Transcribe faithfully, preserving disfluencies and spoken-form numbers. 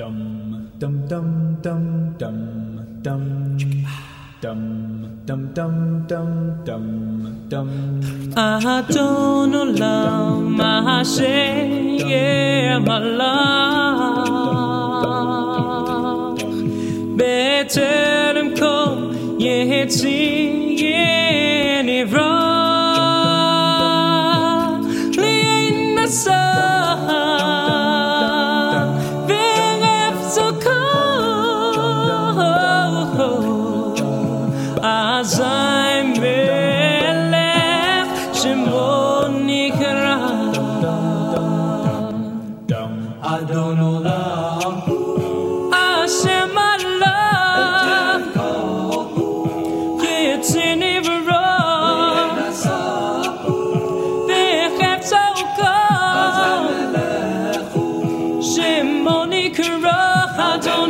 Dum dum dum dum dum dum dum dum dum dum dum dum. I don't know love, my shame, yeah, my love. Better than cold, yeah, it's any wrong. Lean the sun. As I'm left, Shimonikara. I don't know love. I share my love. It's in every wrong. They have so cold. Shimonikara.